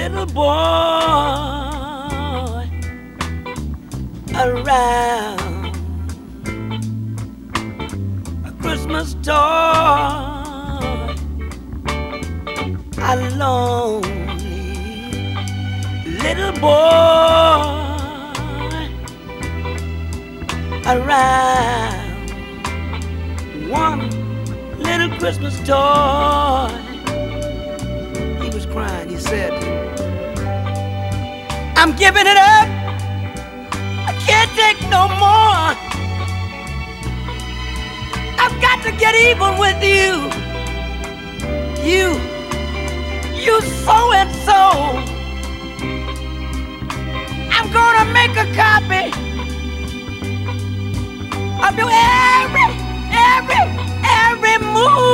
little boy around a Christmas toy, a lonely little boy around one little Christmas toy. He was crying. He said, I'm giving it up. I can't take no more. I've got to get even with you. You so and so. I'm gonna make a copy of your every move.